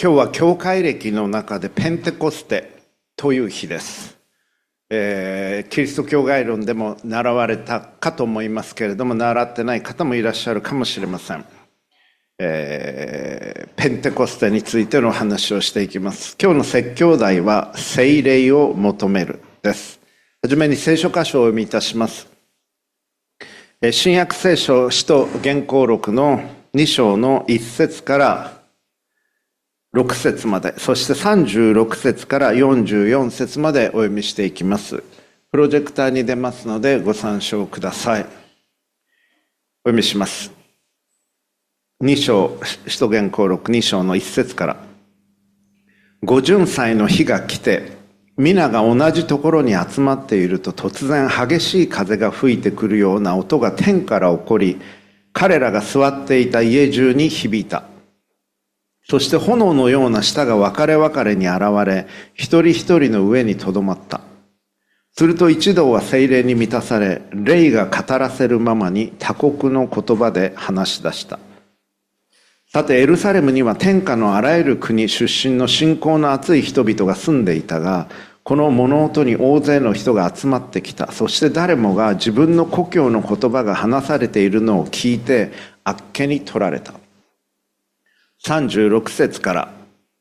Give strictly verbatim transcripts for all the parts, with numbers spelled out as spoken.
今日は教会歴の中でペンテコステという日です。えー、キリスト教概論でも習われたかと思いますけれども、習ってない方もいらっしゃるかもしれません。えー、ペンテコステについての話をしていきます。今日の説教題は聖霊を求めるです。はじめに聖書箇所をお読みいたします。新約聖書使徒原稿録のに章のいち節からろく節まで、そしてさんじゅうろく節からよんじゅうよん節までお読みしていきます。プロジェクターに出ますのでご参照ください。お読みします。に章、使徒原稿録に章のいち節から。五巡祭の日が来て、皆が同じところに集まっていると突然激しい風が吹いてくるような音が天から起こり、彼らが座っていた家中に響いた。そして炎のような舌が分かれ分かれに現れ、一人一人の上にとどまった。すると一同は聖霊に満たされ、霊が語らせるままに他国の言葉で話し出した。さてエルサレムには天下のあらゆる国出身の信仰の厚い人々が住んでいたが、この物音に大勢の人が集まってきた。そして誰もが自分の故郷の言葉が話されているのを聞いてあっけに取られた。さんじゅうろく節から。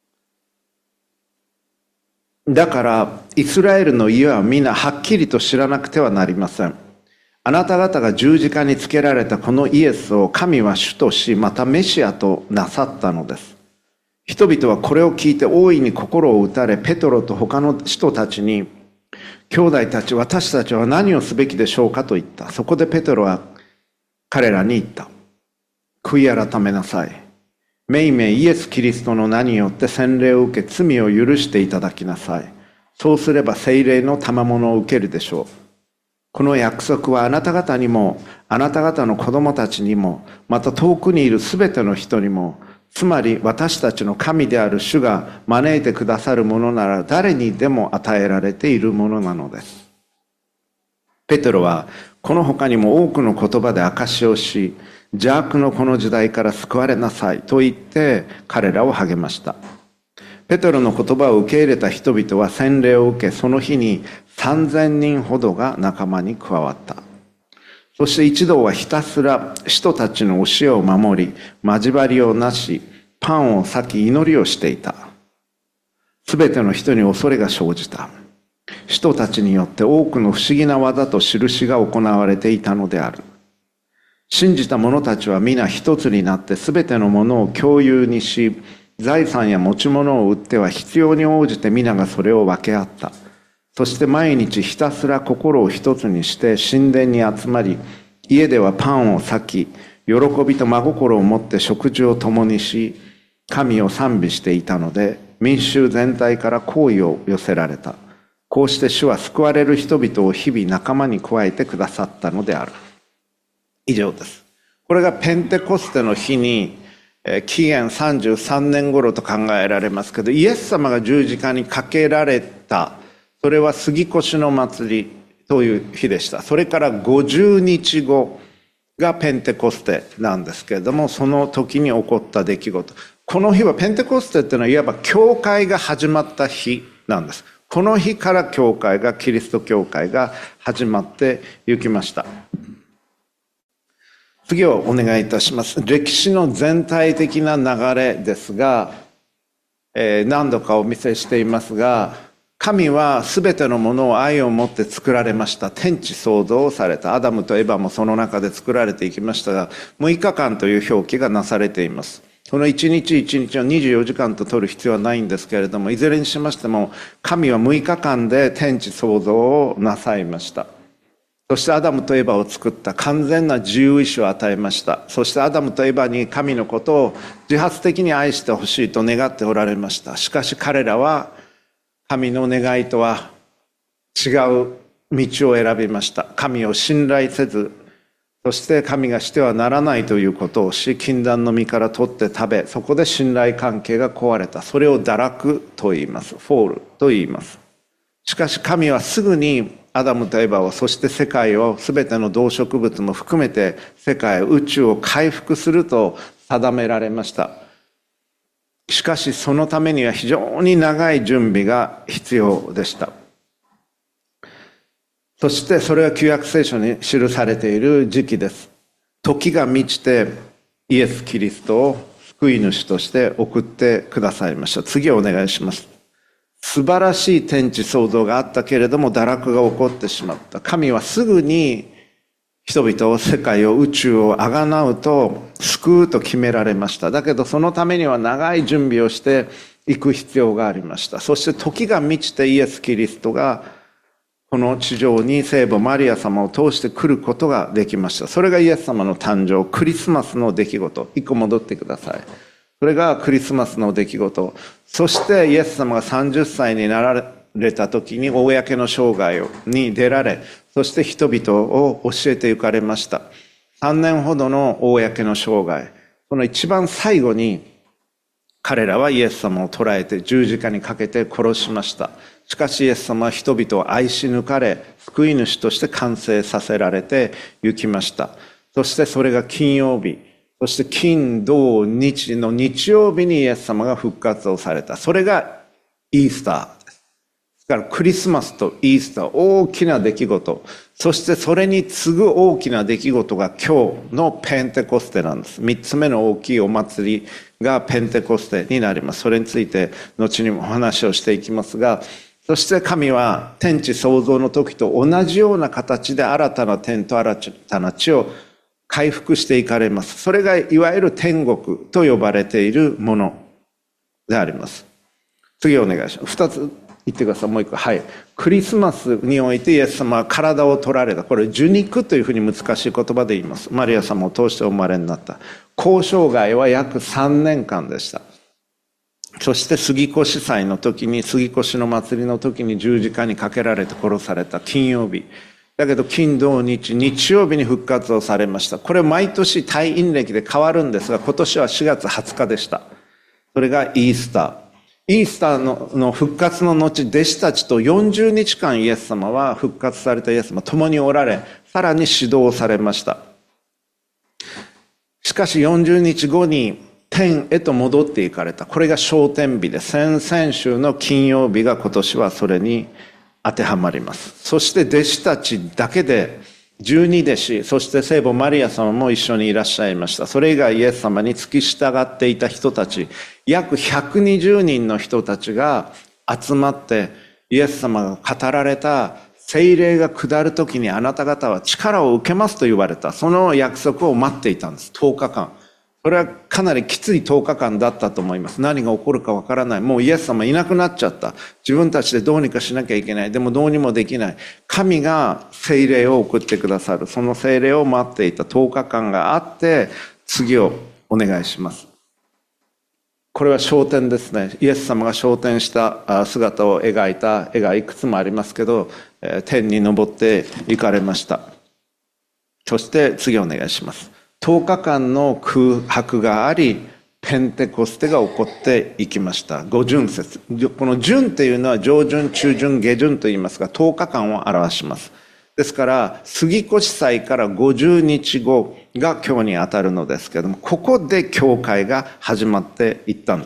だからイスラエルの家は皆はっきりと知らなくてはなりません。あなた方が十字架につけられたこのイエスを神は主とし、またメシアとなさったのです。人々はこれを聞いて大いに心を打たれ、ペトロと他の人たちに、兄弟たち、私たちは何をすべきでしょうかと言った。そこでペトロは彼らに言った。悔い改めなさい。めいめいイエス・キリストの名によって洗礼を受け、罪を許していただきなさい。そうすれば聖霊の賜物を受けるでしょう。この約束はあなた方にも、あなた方の子供たちにも、また遠くにいるすべての人にも、つまり私たちの神である主が招いてくださるものなら誰にでも与えられているものなのです。ペテロはこの他にも多くの言葉で証しをし、邪悪のこの時代から救われなさいと言って彼らを励ました。ペテロの言葉を受け入れた人々は洗礼を受け、その日に三千人ほどが仲間に加わった。そして一同はひたすら使徒たちの教えを守り、交わりをなし、パンを裂き祈りをしていた。すべての人に恐れが生じた。使徒たちによって多くの不思議な技と印が行われていたのである。信じた者たちは皆一つになってすべてのものを共有にし、財産や持ち物を売っては必要に応じて皆がそれを分け合った。そして毎日ひたすら心を一つにして神殿に集まり、家ではパンを裂き、喜びと真心を持って食事を共にし、神を賛美していたので、民衆全体から好意を寄せられた。こうして主は救われる人々を日々仲間に加えてくださったのである。以上です。これがペンテコステの日に、紀元さんじゅうさんねん頃と考えられますけど、イエス様が十字架にかけられた、それは杉越の祭りという日でした。それからごじゅうにちごがペンテコステなんですけれども、その時に起こった出来事。この日はペンテコステっていうのはいわば教会が始まった日なんです。この日から教会が、キリスト教会が始まっていきました。次をお願いいたします。歴史の全体的な流れですが、えー、何度かお見せしていますが、神はすべてのものを愛を持って作られました。天地創造をされた。アダムとエバもその中で作られていきましたが、むいかかんという表記がなされています。この一日一日をにじゅうよじかんと取る必要はないんですけれども、いずれにしましても、神はむいかかんで天地創造をなさいました。そしてアダムとエバを作った完全な自由意志を与えました。そしてアダムとエバに神のことを自発的に愛してほしいと願っておられました。しかし彼らは神の願いとは違う道を選びました。神を信頼せず、そして神がしてはならないということをし、禁断の実から取って食べ、そこで信頼関係が壊れた。それを堕落と言います。フォールと言います。しかし神はすぐにアダムとエバを、そして世界を、すべての動植物も含めて世界、宇宙を回復すると定められました。 しかしそのためには非常に長い準備が必要でした。そしてそれは旧約聖書に記されている時期です。時が満ちてイエス・キリストを救い主として送ってくださいました。次をお願いします。素晴らしい天地創造があったけれども堕落が起こってしまった。神はすぐに人々を、世界を、宇宙をあがなうと救うと決められました。だけどそのためには長い準備をしていく必要がありました。そして時が満ちてイエス・キリストがこの地上に聖母マリア様を通して来ることができました。それがイエス様の誕生、クリスマスの出来事。一個戻ってください。それがクリスマスの出来事。そしてイエス様がさんじゅっさいになられた時に公の生涯に出られ、そして人々を教えて行かれました。さんねんほどの公の生涯。その一番最後に彼らはイエス様を捕らえて十字架にかけて殺しました。しかしイエス様は人々を愛し抜かれ、救い主として完成させられて行きました。そしてそれが金曜日、そして金土日の日曜日にイエス様が復活をされた。それがイースターです。ですからクリスマスとイースター、大きな出来事。そしてそれに次ぐ大きな出来事が今日のペンテコステなんです。三つ目の大きいお祭りがペンテコステになります。それについて後にもお話をしていきますが、そして神は天地創造の時と同じような形で新たな天と新たな地を回復していかれます。それがいわゆる天国と呼ばれているものであります。次お願いします。二つ言ってください。もう一個。はい。クリスマスにおいてイエス様は体を取られた。これ受肉というふうに難しい言葉で言います。マリア様を通してお生まれになった。交渉外は約さんねんかんでした。そして杉越祭の時に、杉越の祭りの時に十字架にかけられて殺された金曜日。だけど金土日、日曜日に復活をされました。これ毎年退院歴で変わるんですが、今年はしがつはつかでした。それがイースター。イースター の, の復活の後、弟子たちとよんじゅうにちかんイエス様は復活されたイエス様共におられ、さらに指導されました。しかしよんじゅうにちごに天へと戻っていかれた。これが昇天日で、先々週の金曜日が今年はそれに当てはまります。そして弟子たちだけでじゅうに弟子、そして聖母マリア様も一緒にいらっしゃいました。それ以外イエス様に付き従っていた人たち、約ひゃくにじゅうにんの人たちが集まってイエス様が語られた聖霊が下る時にあなた方は力を受けますと言われた、その約束を待っていたんです。とおかかん。それはかなりきついとおかかんだったと思います。何が起こるかわからない。もうイエス様いなくなっちゃった。自分たちでどうにかしなきゃいけない。でもどうにもできない。神が聖霊を送ってくださる。その聖霊を待っていたとおかかんがあって、次をお願いします。これは昇天ですね。イエス様が昇天した姿を描いた絵がいくつもありますけど、天に昇って行かれました。そして次お願いします。とおかかんの空白があり、ペンテコステが起こっていきました。五旬節。この旬っていうのは上旬、中旬、下旬と言いますが、とおかかんを表します。ですから、杉越祭からごじゅうにちごが今日に当たるのですけれども、ここで教会が始まっていったんです。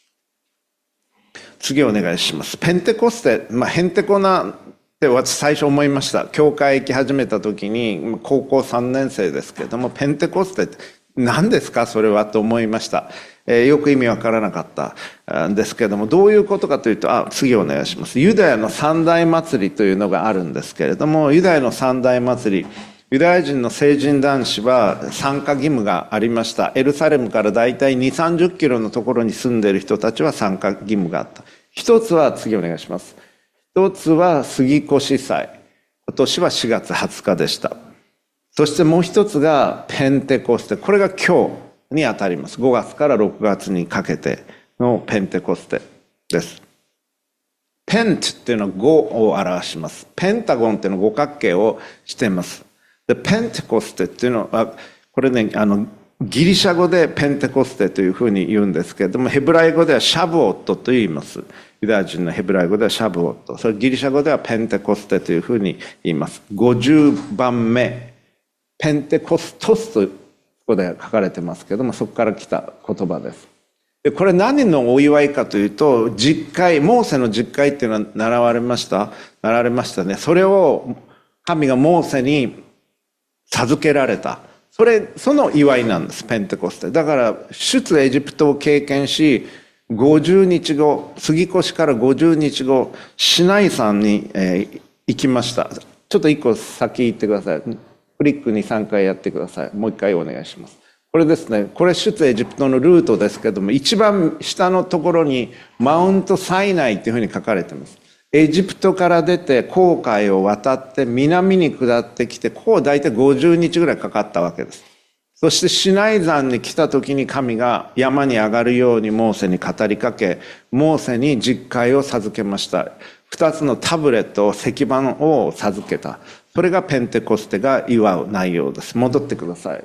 次お願いします。ペンテコステ、まあ、ヘンテコなって私最初思いました。教会行き始めた時に、高校さんねんせいですけれども、ペンテコステって何ですかそれはと思いました。えー、よく意味わからなかったんですけれども、どういうことかというと、あ、次お願いします。ユダヤの三大祭りというのがあるんですけれども、ユダヤの三大祭り、ユダヤ人の成人男子は参加義務がありました。エルサレムからだいたいにじゅう、さんじゅっキロのところに住んでいる人たちは参加義務があった。一つは、次お願いします。一つは杉越祭。今年はしがつはつかでした。そしてもう一つがペンテコステ。これが今日に当たります。ごがつからろくがつにかけてのペンテコステです。ペントっていうのはごを表します。ペンタゴンっていうのは五角形をしています。で、ペンテコステっていうのは、これね、あの、ギリシャ語でペンテコステというふうに言うんですけれども、ヘブライ語ではシャブオットと言います。ユダヤ人のヘブライ語ではシャブオット。それギリシャ語ではペンテコステというふうに言います。ごじゅうばんめ。ペンテコストスとここで書かれてますけども、そこから来た言葉です。 でこれ何のお祝いかというと、十戒、モーセの十戒っていうのは習われました習われましたね。それを神がモーセに授けられた。それ、その祝いなんです、ペンテコステ。だから、出エジプトを経験し、ごじゅうにちご、杉越からごじゅうにちご、シナイ山に、えー、行きました。ちょっと一個先行ってください。クリックにさんかいやってください。もう一回お願いします。これですね、これ出エジプトのルートですけども、一番下のところにマウントサイナイっていうふうに書かれています。エジプトから出て紅海を渡って南に下ってきて、ここ大体ごじゅうにちぐらいかかったわけです。そしてシナイ山に来た時に神が山に上がるようにモーセに語りかけ、モーセに十戒を授けました。二つのタブレット、石板を授けた。それがペンテコステが祝う内容です。戻ってください。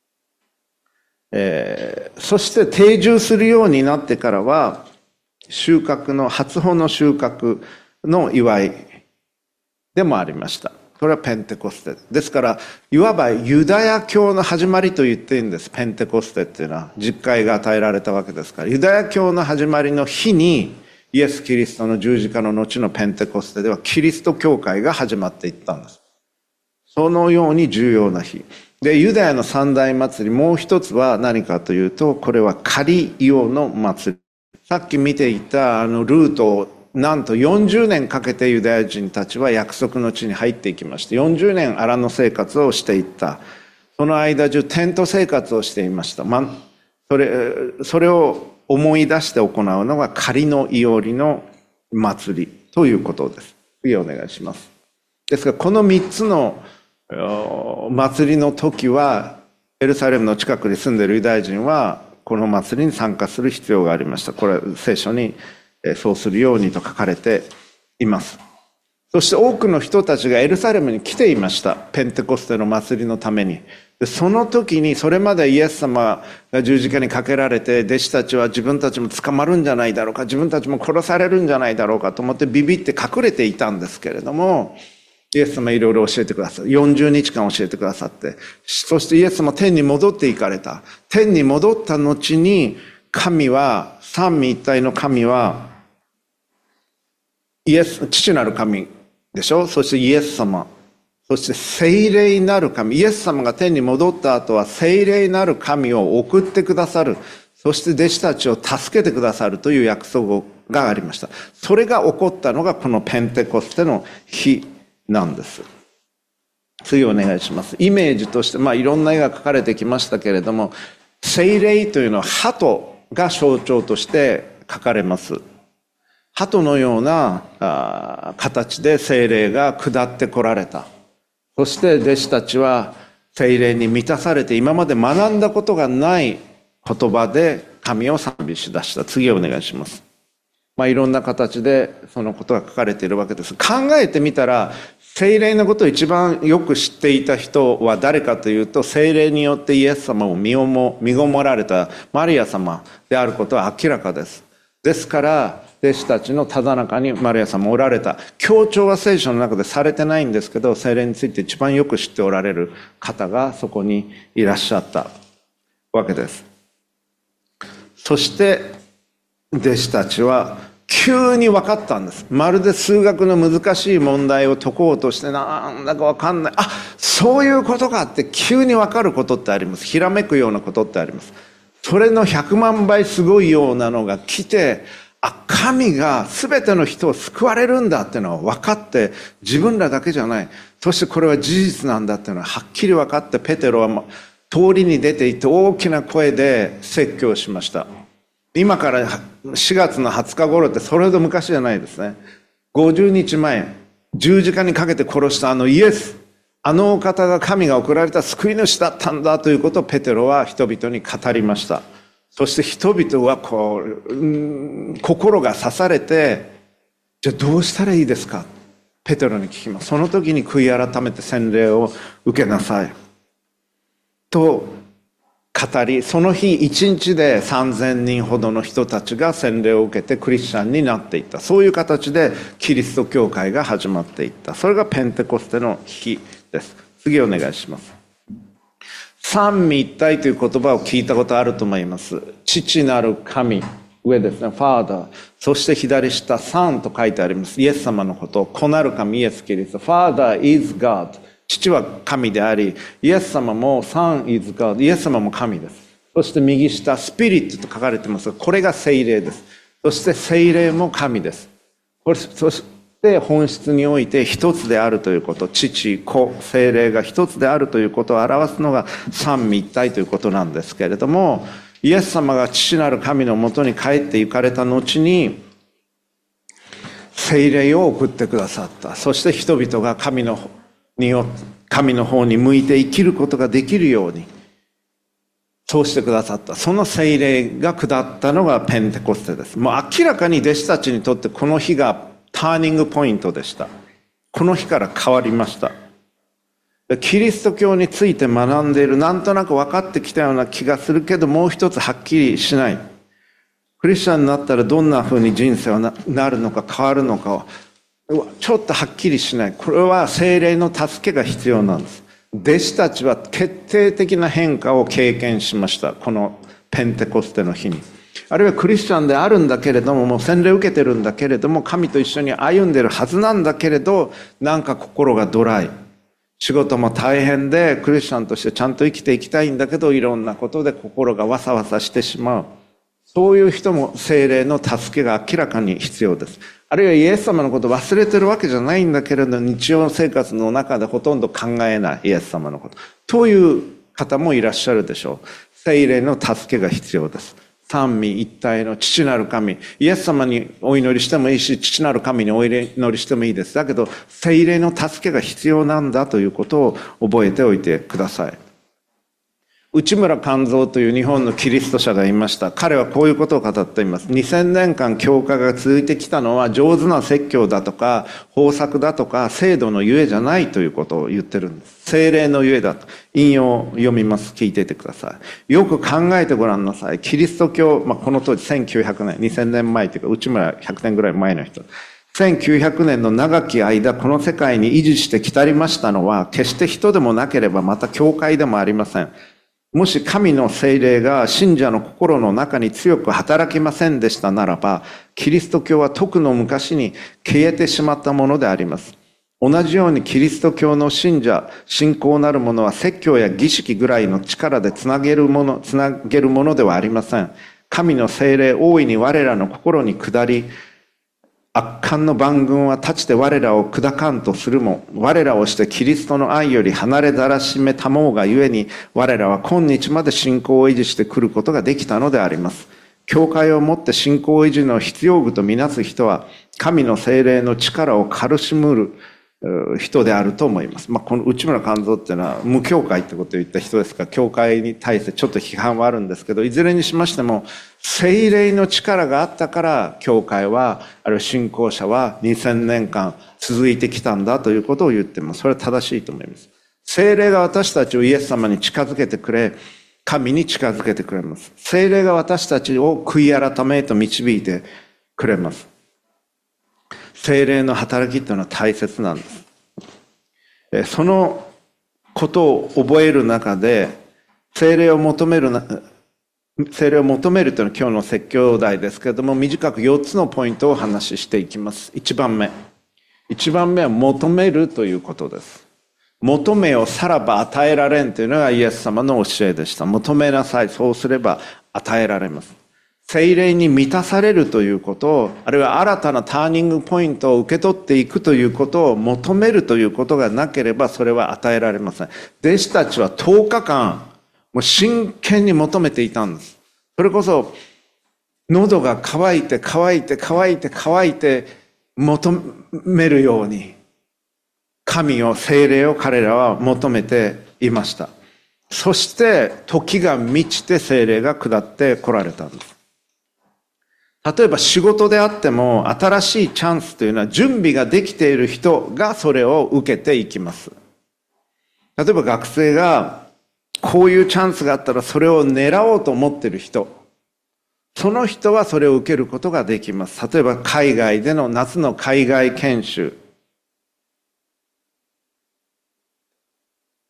えー、そして定住するようになってからは、収穫の、初穂の収穫の祝いでもありました。これはペンテコステですから、いわばユダヤ教の始まりと言っていいんです。ペンテコステっていうのは十戒が与えられたわけですから、ユダヤ教の始まりの日にイエス・キリストの十字架の後のペンテコステではキリスト教会が始まっていったんです。そのように重要な日で、ユダヤの三大祭り、もう一つは何かというと、これはカリイオの祭り。さっき見ていたあのルートをなんとよんじゅうねんかけてユダヤ人たちは約束の地に入っていきまして、よんじゅうねん荒野生活をしていった。その間中テント生活をしていました。ま、それ、それを思い出して行うのがカリのいおりの祭りということです。次お願いします。ですからこのみっつの祭りの時は、エルサレムの近くに住んでいるユダヤ人はこの祭りに参加する必要がありました。これは聖書にそうするようにと書かれています。そして多くの人たちがエルサレムに来ていました。ペンテコステの祭りのために。でその時に、それまでイエス様が十字架にかけられて、弟子たちは自分たちも捕まるんじゃないだろうか、自分たちも殺されるんじゃないだろうかと思ってビビって隠れていたんですけれども、イエス様いろいろ教えてください。よんじゅうにちかん教えてくださって、そしてイエス様天に戻っていかれた。天に戻った後に、神は、三位一体の神は、イエス、父なる神でしょ。そしてイエス様。そして聖霊なる神。イエス様が天に戻った後は聖霊なる神を送ってくださる。そして弟子たちを助けてくださるという約束がありました。それが起こったのがこのペンテコステの日なんです。次お願いします。イメージとして、まあいろんな絵が描かれてきましたけれども、聖霊というのは鳩が象徴として描かれます。鳩のようなあ形で聖霊が下ってこられた。そして弟子たちは聖霊に満たされて、今まで学んだことがない言葉で神を賛美し出した。次お願いします。まあいろんな形でそのことが書かれているわけです。考えてみたら、聖霊のことを一番よく知っていた人は誰かというと、聖霊によってイエス様を身をも身ごもられたマリア様であることは明らかです。ですから弟子たちのただ中にマリア様おられた。強調は聖書の中でされてないんですけど、聖霊について一番よく知っておられる方がそこにいらっしゃったわけです。そして弟子たちは急に分かったんです。まるで数学の難しい問題を解こうとして、なんだか分かんない、あ、そういうことかって急に分かることってあります。ひらめくようなことってあります。それのひゃくまんばいすごいようなのが来て、あ、神が全ての人を救われるんだっていうのは分かって、自分らだけじゃない、そしてこれは事実なんだっていうのははっきり分かって、ペテロは通りに出て行って大きな声で説教しました。今からしがつのはつか頃って、それほど昔じゃないですね。ごじゅうにちまえ、十字架にかけて殺したあのイエス、あのお方が神が送られた救い主だったんだということをペテロは人々に語りました。そして人々はこう、うん、心が刺されて、じゃあどうしたらいいですか、ペテロに聞きます。その時に悔い改めて洗礼を受けなさいと語り、その日一日でさんぜんにんほどの人たちが洗礼を受けてクリスチャンになっていった。そういう形でキリスト教会が始まっていった。それがペンテコステの日です。次お願いします。 三位一体という言葉を聞いたことあると思います。父なる神、上ですね、Father。そして左下、Son と書いてあります。イエス様のこと、子なる神イエスキリスト。Father is God。父は神であり、イエス様も Son is God。イエス様も神です。そして右下、スピリットと書かれてますが、これが聖霊です。そして聖霊も神です。これそして本質において一つであるということ、父、子、聖霊が一つであるということを表すのが三位一体ということなんですけれども、イエス様が父なる神のもとに帰って行かれた後に、聖霊を送ってくださった。そして人々が神のによ神の方に向いて生きることができるように、そうしてくださった。その聖霊が下ったのがペンテコステです。もう明らかに弟子たちにとってこの日がターニングポイントでした。この日から変わりました。キリスト教について学んでいる、なんとなく分かってきたような気がするけど、もう一つはっきりしない。クリスチャンになったらどんな風に人生は な, なるのか変わるのかをちょっとはっきりしない。これは聖霊の助けが必要なんです。弟子たちは決定的な変化を経験しました。このペンテコステの日に。あるいはクリスチャンであるんだけれども、もう洗礼を受けてるんだけれども、神と一緒に歩んでるはずなんだけれど、なんか心がドライ。仕事も大変で、クリスチャンとしてちゃんと生きていきたいんだけど、いろんなことで心がわさわさしてしまう。そういう人も聖霊の助けが明らかに必要です。あるいはイエス様のことを忘れてるわけじゃないんだけれど、日常生活の中でほとんど考えないイエス様のこと。という方もいらっしゃるでしょう。聖霊の助けが必要です。三位一体の父なる神。イエス様にお祈りしてもいいし、父なる神にお祈りしてもいいです。だけど、聖霊の助けが必要なんだということを覚えておいてください。内村勘三という日本のキリスト者がいました。彼はこういうことを語っています。にせんねんかん教会が続いてきたのは上手な説教だとか方策だとか制度のゆえじゃないということを言ってるんです。聖霊のゆえだと。引用を読みます。聞いていてください。よく考えてごらんなさい。キリスト教、まあ、この当時せんきゅうひゃくねん、にせんねんまえというか内村ひゃくねんぐらい前の人。せんきゅうひゃくねんの長き間この世界に維持してきたりましたのは決して人でもなければまた教会でもありません。もし神の聖霊が信者の心の中に強く働きませんでしたならば、キリスト教は徳の昔に消えてしまったものであります。同じようにキリスト教の信者、信仰なるものは説教や儀式ぐらいの力でつなげるもの、つなげるものではありません。神の聖霊大いに我らの心に下り、圧巻の万軍は立ちて我らを砕かんとするも、我らをしてキリストの愛より離れだらしめたもうがゆえに、我らは今日まで信仰を維持してくることができたのであります。教会をもって信仰維持の必要具とみなす人は、神の聖霊の力を軽しむる人であると思います。まあ、この内村勘三っていうのは無教会ってことを言った人ですから、教会に対してちょっと批判はあるんですけど、いずれにしましても聖霊の力があったから教会は、あるいは信仰者はにせんねんかん続いてきたんだということを言ってます。それは正しいと思います。聖霊が私たちをイエス様に近づけてくれ、神に近づけてくれます。聖霊が私たちを悔い改めへと導いてくれます。聖霊の働きというのは大切なんです。そのことを覚える中で、聖霊を求めるな、聖霊を求めるというのは今日の説教題ですけれども、短くよっつのポイントをお話ししていきます。いちばんめ。いちばんめは求めるということです。求めをさらば与えられんというのがイエス様の教えでした。求めなさい。そうすれば与えられます。聖霊に満たされるということを、あるいは新たなターニングポイントを受け取っていくということを求めるということがなければ、それは与えられません。弟子たちはとおかかん、もう真剣に求めていたんです。それこそ、喉が渇いて渇いて渇いて渇いて求めるように、神を、聖霊を彼らは求めていました。そして、時が満ちて聖霊が下って来られたんです。例えば仕事であっても、新しいチャンスというのは準備ができている人がそれを受けていきます。例えば学生がこういうチャンスがあったらそれを狙おうと思っている人、その人はそれを受けることができます。例えば海外での夏の海外研修。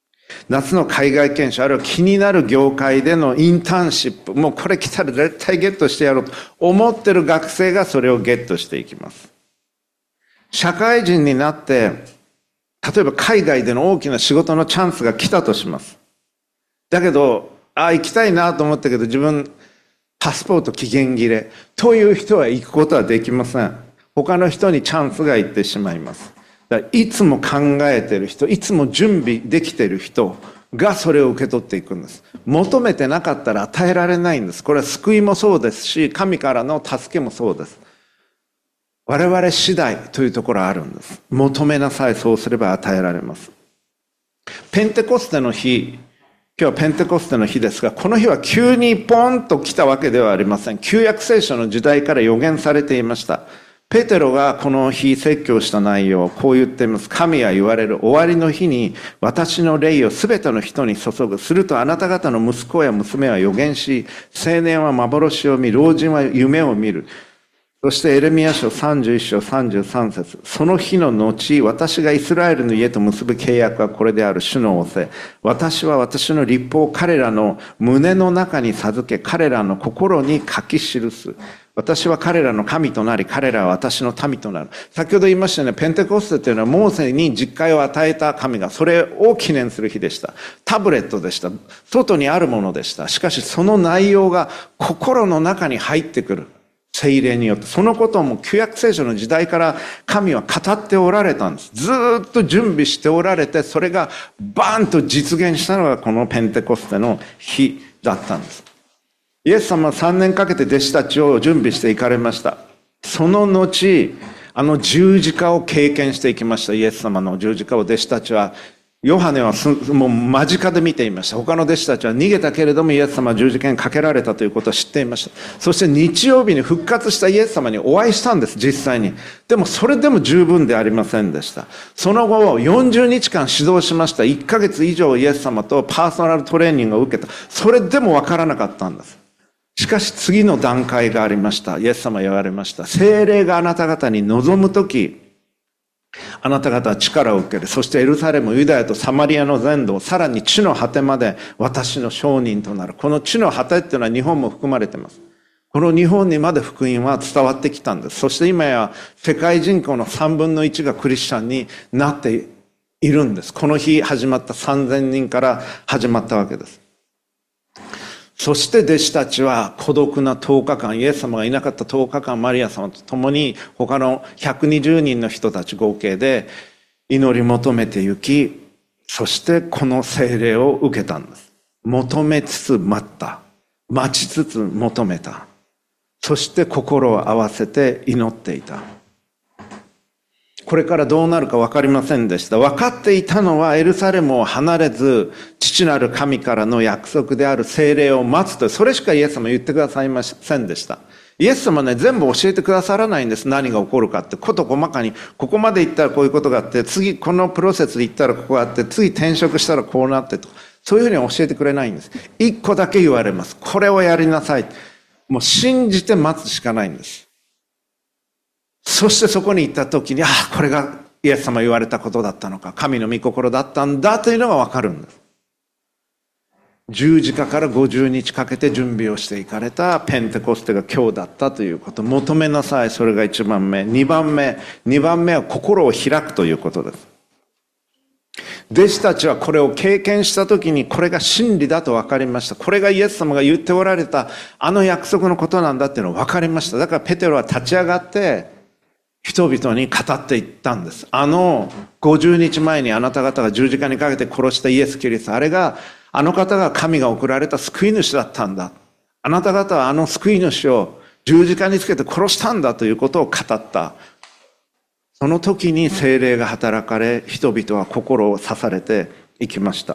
夏の海外研修、あるいは気になる業界でのインターンシップ、もうこれ来たら絶対ゲットしてやろうと思ってる学生がそれをゲットしていきます。社会人になって、例えば海外での大きな仕事のチャンスが来たとします。だけど、ああ、行きたいなと思ったけど、自分、パスポート期限切れという人は行くことはできません。他の人にチャンスが行ってしまいます。だからいつも考えている人、いつも準備できている人がそれを受け取っていくんです。求めてなかったら与えられないんです。これは救いもそうですし、神からの助けもそうです。我々次第というところはあるんです。求めなさい、そうすれば与えられます。ペンテコステの日、今日はペンテコステの日ですが、この日は急にポンと来たわけではありません。旧約聖書の時代から予言されていました。ペテロがこの日説教した内容をこう言っています。神は言われる。終わりの日に私の霊をすべての人に注ぐ。するとあなた方の息子や娘は予言し、青年は幻を見、老人は夢を見る。そしてエレミヤ書さんじゅういっ章さんじゅうさん節。その日の後、私がイスラエルの家と結ぶ契約はこれである。主の仰せ。私は私の律法を彼らの胸の中に授け、彼らの心に書き記す。私は彼らの神となり、彼らは私の民となる。先ほど言いましたね、ペンテコステというのはモーセに実会を与えた神が、それを記念する日でした。タブレットでした。外にあるものでした。しかしその内容が心の中に入ってくる。聖霊によって、そのことも旧約聖書の時代から神は語っておられたんです。ずーっと準備しておられて、それがバーンと実現したのがこのペンテコステの日だったんです。イエス様はさんねんかけて弟子たちを準備していかれました。その後、あの十字架を経験していきました。イエス様の十字架を弟子たちは、ヨハネはもう間近で見ていました。他の弟子たちは逃げたけれどもイエス様は十字架にかけられたということを知っていました。そして日曜日に復活したイエス様にお会いしたんです、実際に。でもそれでも十分でありませんでした。その後よんじゅうにちかん指導しました。いっかげつ以上イエス様とパーソナルトレーニングを受けた。それでもわからなかったんです。しかし次の段階がありました。イエス様は言われました。聖霊があなた方に臨むとき、あなた方は力を受ける。そしてエルサレム、ユダヤとサマリアの全土、さらに地の果てまで私の証人となる。この地の果てっていうのは日本も含まれています。この日本にまで福音は伝わってきたんです。そして今や世界人口のさんぶんのいちがクリスチャンになっているんです。この日始まったさんぜんにんから始まったわけです。そして弟子たちは孤独なとおかかん、イエス様がいなかったとおかかん、マリア様と共に他のひゃくにじゅうにんの人たち合計で祈り求めて行き、そしてこの聖霊を受けたんです。求めつつ待った。待ちつつ求めた。そして心を合わせて祈っていた。これからどうなるか分かりませんでした。分かっていたのはエルサレムを離れず、父なる神からの約束である聖霊を待つと、それしかイエス様は言ってくださいませんでした。イエス様はね、全部教えてくださらないんです。何が起こるかって。こと細かに、ここまで行ったらこういうことがあって、次このプロセスで行ったらここがあって、次転職したらこうなってと。そういうふうには教えてくれないんです。一個だけ言われます。これをやりなさい。もう信じて待つしかないんです。そしてそこに行った時に、ああ、これがイエス様言われたことだったのか、神の御心だったんだというのがわかるんです。十字架からごじゅうにちかけて準備をしていかれたペンテコステが今日だったということ。求めなさい。それが一番目。二番目。二番目は心を開くということです。弟子たちはこれを経験した時にこれが真理だと分かりました。これがイエス様が言っておられたあの約束のことなんだっていうのが分かりました。だからペテロは立ち上がって人々に語っていったんです。あのごじゅうにちまえにあなた方が十字架にかけて殺したイエス・キリスト、あれがあの方が神が送られた救い主だったんだ。あなた方はあの救い主を十字架につけて殺したんだということを語った。その時に聖霊が働かれ、人々は心を刺されていきました。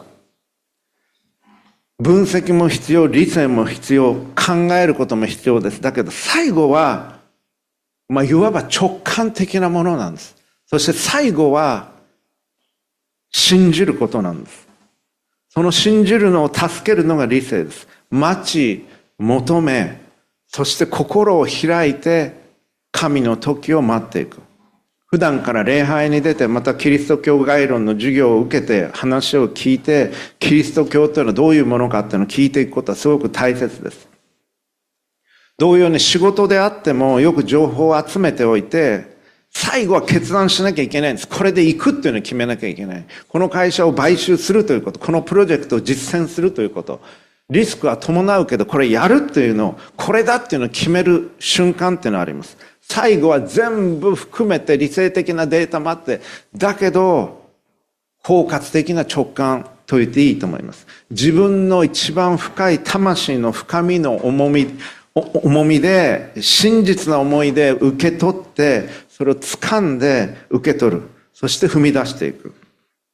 分析も必要、理性も必要、考えることも必要です。だけど最後はまあ、いわば直感的なものなんです。そして最後は信じることなんです。その信じるのを助けるのが理性です。待ち、求め、そして心を開いて神の時を待っていく。 普段から礼拝に出て、またキリスト教概論の授業を受けて、話を聞いて、キリスト教というのはどういうものかっていうのを聞いていくことはすごく大切です。同様に仕事であってもよく情報を集めておいて、最後は決断しなきゃいけないんです。これで行くっていうのを決めなきゃいけない。この会社を買収するということ、このプロジェクトを実践するということ、リスクは伴うけど、これやるっていうのを、これだっていうのを決める瞬間っていうのがあります。最後は全部含めて理性的なデータもあって、だけど、包括的な直感と言っていいと思います。自分の一番深い魂の深みの重み、重みで、真実な思いで受け取って、それを掴んで受け取る。そして踏み出していく。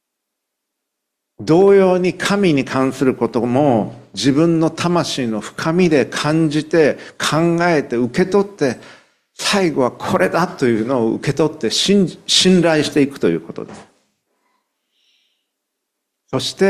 同様に神に関することも自分の魂の深みで感じて、考えて、受け取って、最後はこれだというのを受け取って信頼していくということです。そして、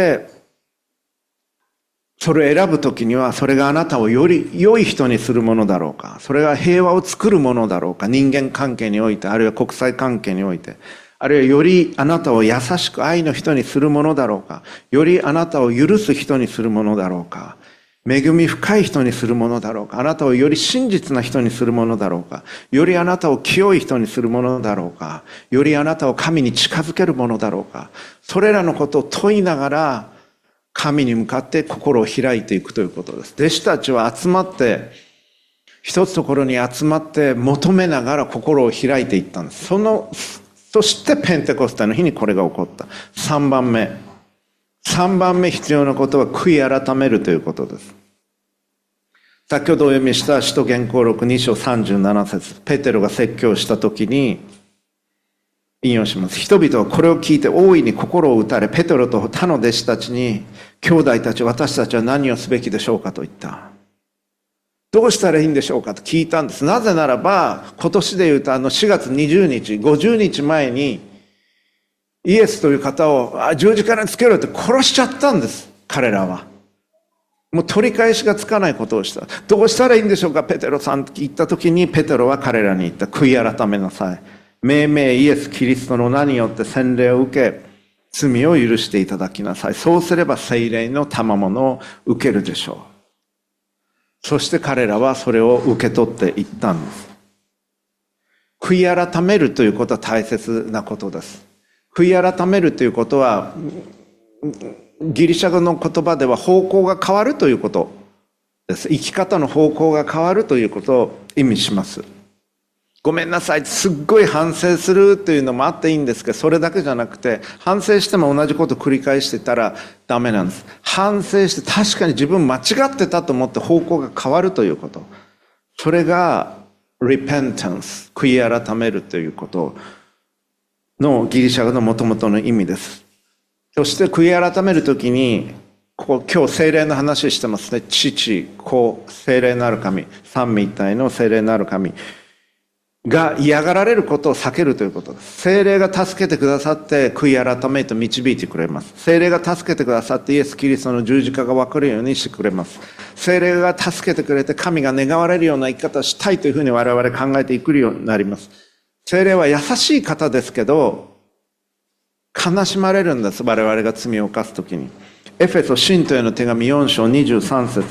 それを選ぶときには、それがあなたをより良い人にするものだろうか、それが平和を作るものだろうか、人間関係において、あるいは国際関係において、あるいはよりあなたを優しく愛の人にするものだろうか、よりあなたを許す人にするものだろうか、恵み深い人にするものだろうか、あなたをより真実な人にするものだろうか、よりあなたを清い人にするものだろうか、よりあなたを神に近づけるものだろうか、それらのことを問いながら神に向かって心を開いていくということです。弟子たちは集まって一つところに集まって求めながら心を開いていったんです。そのそしてペンテコステの日にこれが起こった。さんばんめさんばんめ必要なことは悔い改めるということです。先ほどお読みした使徒言行録に章さんじゅうなな節、ペテロが説教したときに引用します。人々はこれを聞いて大いに心を打たれ、ペテロと他の弟子たちに、兄弟たち、私たちは何をすべきでしょうかと言った。どうしたらいいんでしょうかと聞いたんです。なぜならば、今年で言うとあのしがつにじゅうにち、ごじゅうにちまえにイエスという方を十字架につけろって殺しちゃったんです、彼らは。もう取り返しがつかないことをした。どうしたらいいんでしょうか、ペテロさんって言った時に、ペテロは彼らに言った。悔い改めなさい。命名イエス・キリストの名によって洗礼を受け、罪を許していただきなさい。そうすれば聖霊の賜物を受けるでしょう。そして彼らはそれを受け取っていったんです。悔い改めるということは大切なことです。悔い改めるということは、ギリシャ語の言葉では方向が変わるということです。生き方の方向が変わるということを意味します。ごめんなさい、すっごい反省するというのもあっていいんですけど、それだけじゃなくて、反省しても同じことを繰り返してたらダメなんです。反省して確かに自分間違ってたと思って方向が変わるということ。それが repentance、悔い改めるということのギリシャ語の元々の意味です。そして悔い改めるときに、ここ今日聖霊の話してますね。父、子、聖霊なる神、三位一体の聖霊なる神が嫌がられることを避けるということです。聖霊が助けてくださって悔い改めと導いてくれます。聖霊が助けてくださってイエス・キリストの十字架が分かるようにしてくれます。聖霊が助けてくれて神が願われるような生き方をしたいというふうに我々考えていくようになります。聖霊は優しい方ですけど、悲しまれるんです。我々が罪を犯すときに。エフェソ信徒への手紙よん章にじゅうさん節。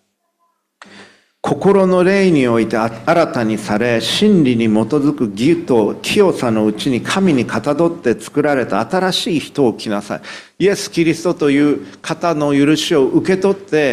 心の霊において新たにされ、真理に基づく義と清さのうちに神にかたどって作られた新しい人を着なさい。イエス・キリストという方の許しを受け取って、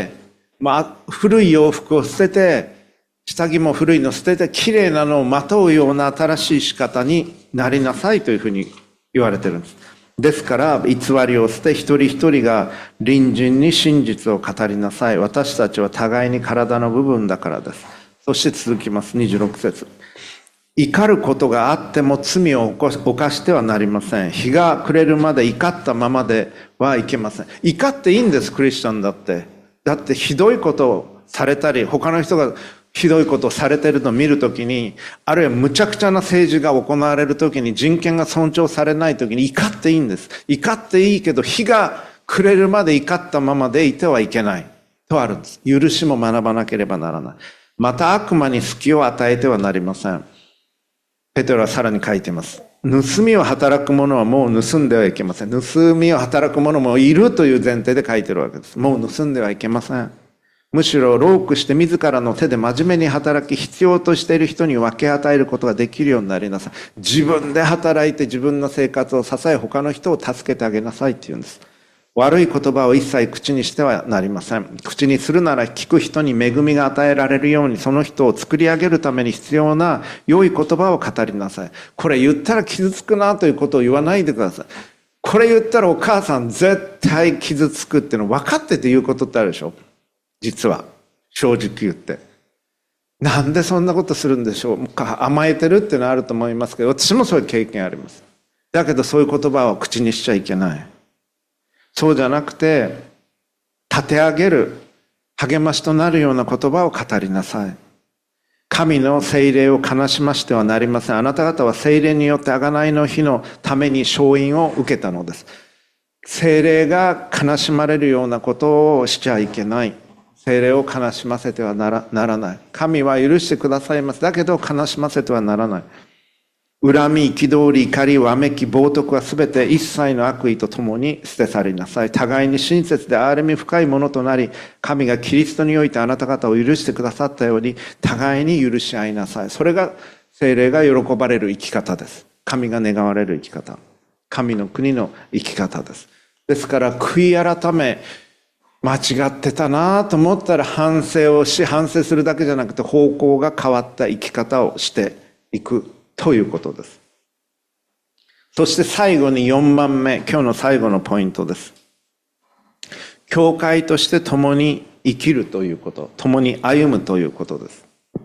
まあ、古い洋服を捨てて、下着も古いの捨てて、綺麗なのをまとうような新しい仕方になりなさいというふうに言われているんです。ですから偽りを捨て、一人一人が隣人に真実を語りなさい。私たちは互いに体の部分だからです。そして続きます。にじゅうろく節。怒ることがあっても罪を犯してはなりません。日が暮れるまで怒ったままではいけません。怒っていいんです、クリスチャンだって。だってひどいことをされたり、他の人がひどいことをされているのを見るときに、あるいは無茶苦茶な政治が行われるときに、人権が尊重されないときに怒っていいんです。怒っていいけど、日が暮れるまで怒ったままでいてはいけないとあるんです。許しも学ばなければならない。また悪魔に隙を与えてはなりません。ペテロはさらに書いています。 盗みを働く者はもう盗んではいけません。盗みを働く者もいるという前提で書いてるわけです。もう盗んではいけません。むしろ労苦して自らの手で真面目に働き、必要としている人に分け与えることができるようになりなさい。自分で働いて自分の生活を支え、他の人を助けてあげなさいって言うんです。悪い言葉を一切口にしてはなりません。口にするなら聞く人に恵みが与えられるように、その人を作り上げるために必要な良い言葉を語りなさい。これ言ったら傷つくなということを言わないでください。これ言ったらお母さん絶対傷つくっていうの分かってて言うことってあるでしょ。実は正直言って。なんでそんなことするんでしょう。甘えてるっていうのはあると思いますけど、私もそういう経験あります。だけどそういう言葉を口にしちゃいけない。そうじゃなくて、立て上げる、励ましとなるような言葉を語りなさい。神の聖霊を悲しましてはなりません。あなた方は聖霊によって贖いの日のために勝因を受けたのです。聖霊が悲しまれるようなことをしちゃいけない。聖霊を悲しませてはな ら, ならない。神は許してくださいます。だけど悲しませてはならない。恨み、憤り、怒り、わめき、冒涜はすべて一切の悪意とともに捨て去りなさい。互いに親切で憐れみ深いものとなり、神がキリストにおいてあなた方を許してくださったように、互いに許し合いなさい。それが聖霊が喜ばれる生き方です。神が願われる生き方。神の国の生き方です。ですから悔い改め、間違ってたなと思ったら反省をし、反省するだけじゃなくて方向が変わった生き方をしていくということです。そして最後によんばんめ、今日の最後のポイントです。教会として共に生きるということ、共に歩むということです。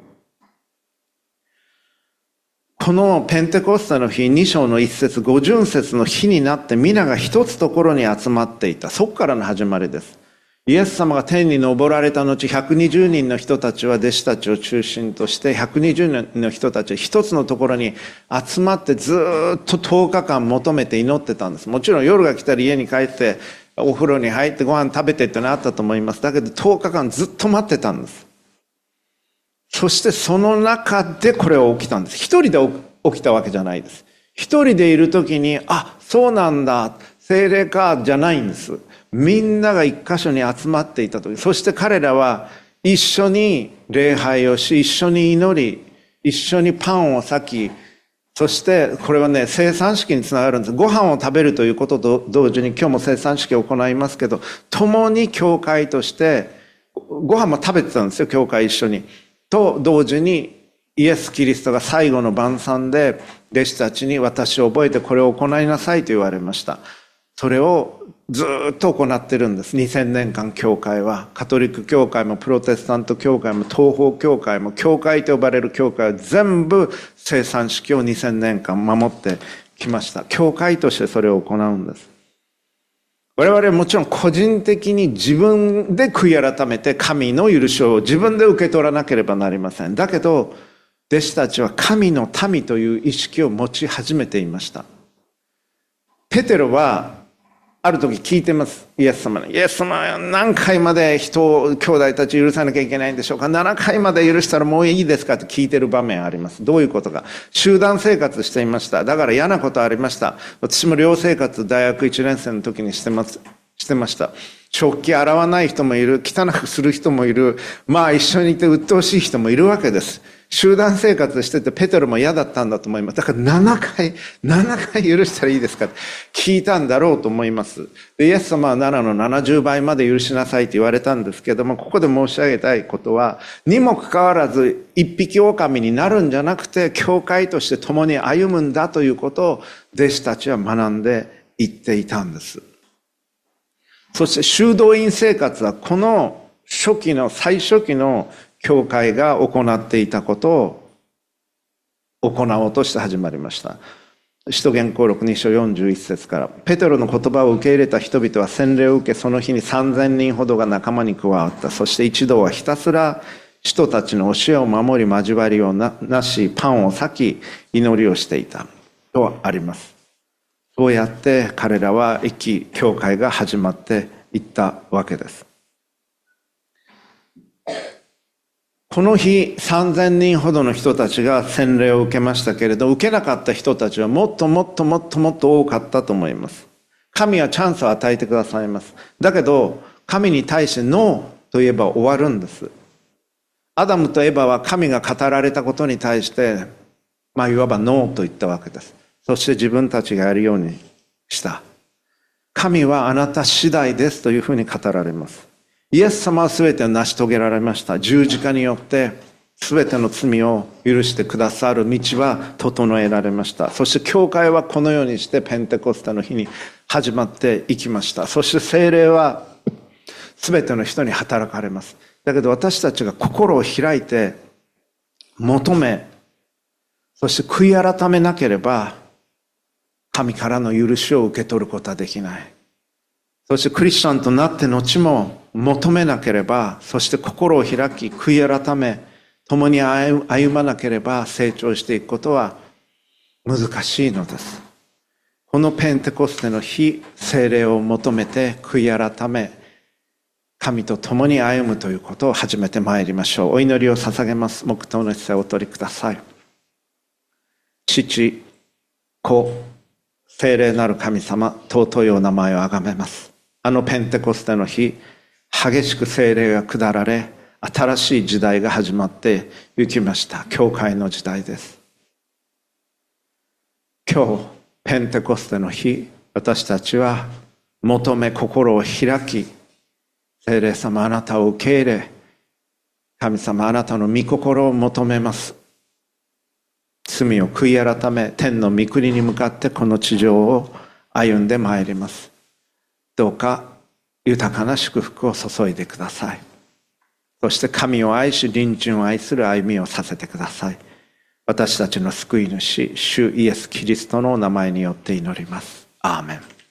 このペンテコステの日、に章の一節、五巡節の日になって皆が一つところに集まっていた。そこからの始まりです。イエス様が天に昇られた後、ひゃくにじゅうにんの人たちは弟子たちを中心として、ひゃくにじゅうにんの人たちは一つのところに集まってずっととおかかん求めて祈ってたんです。もちろん夜が来たら家に帰ってお風呂に入ってご飯食べてってのあったと思います。だけどとおかかんずっと待ってたんです。そしてその中でこれは起きたんです。一人で起きたわけじゃないです。一人でいるときに、あ、そうなんだ、聖霊か、じゃないんです。みんなが一箇所に集まっていたとき、そして彼らは一緒に礼拝をし、一緒に祈り、一緒にパンを裂き、そしてこれはね、生産式につながるんです。ご飯を食べるということと同時に今日も生産式を行いますけど、共に教会としてご飯も食べてたんですよ、教会一緒に。と同時にイエス・キリストが最後の晩餐で弟子たちに私を覚えてこれを行いなさいと言われました。それをずっと行ってるんです。にせんねんかん教会は、カトリック教会もプロテスタント教会も東方教会も、教会と呼ばれる教会は全部生産式をにせんねんかん守ってきました。教会としてそれを行うんです。我々はもちろん個人的に自分で悔い改めて神の許しを自分で受け取らなければなりません。だけど弟子たちは神の民という意識を持ち始めていました。ペテロはある時聞いてます。イエス様に。イエス様は何回まで人を、兄弟たち許さなきゃいけないんでしょうか。ななかいまで許したらもういいですかって聞いてる場面あります。どういうことか。集団生活していました。だから嫌なことありました。私も寮生活大学いちねん生の時にしてます。してました。食器洗わない人もいる。汚くする人もいる。まあ一緒にいて鬱陶しい人もいるわけです。集団生活しててペテロも嫌だったんだと思います。だからななかい、ななかい許したらいいですかって聞いたんだろうと思います。で、イエス様はななのななじゅうばいまで許しなさいって言われたんですけども、ここで申し上げたいことは、にもかかわらず一匹狼になるんじゃなくて、教会として共に歩むんだということを弟子たちは学んでいっていたんです。そして修道院生活はこの初期の、最初期の教会が行っていたことを行おうとして始まりました。使徒言行録に章よんじゅういち節から、ペテロの言葉を受け入れた人々は洗礼を受け、その日にさんぜんにんほどが仲間に加わった。そして一同はひたすら使徒たちの教えを守り、交わりをなし、パンを裂き、祈りをしていたとあります。そうやって彼らは一気教会が始まっていったわけです。 この日さんぜんにんほどの人たちが洗礼を受けましたけれど、受けなかった人たちはもっともっともっともっと多かったと思います。神はチャンスを与えてくださいます。だけど神に対してノーと言えば終わるんです。アダムとエバは神が語られたことに対してまあいわばノーと言ったわけです。そして自分たちがやるようにした。神はあなた次第ですというふうに語られます。イエス様は全てを成し遂げられました。十字架によって全ての罪を許してくださる道は整えられました。そして教会はこのようにしてペンテコステの日に始まっていきました。そして聖霊は全ての人に働かれます。だけど私たちが心を開いて求め、そして悔い改めなければ神からの許しを受け取ることはできない。そしてクリスチャンとなって後も求めなければ、そして心を開き悔い改め共に歩まなければ成長していくことは難しいのです。このペンテコステの日、聖霊を求めて悔い改め神と共に歩むということを始めてまいりましょう。お祈りを捧げます。黙祷の姿勢をお取りください。父、子、聖霊なる神様、尊いお名前をあがめます。あのペンテコステの日、激しく聖霊が下られ、新しい時代が始まっていきました。教会の時代です。今日ペンテコステの日、私たちは求め心を開き、聖霊様あなたを受け入れ、神様あなたの御心を求めます。罪を悔い改め、天の御国に向かってこの地上を歩んでまいります。どうか豊かな祝福を注いでください。そして神を愛し隣人を愛する歩みをさせてください。私たちの救い主、主イエス・キリストのお名前によって祈ります。アーメン。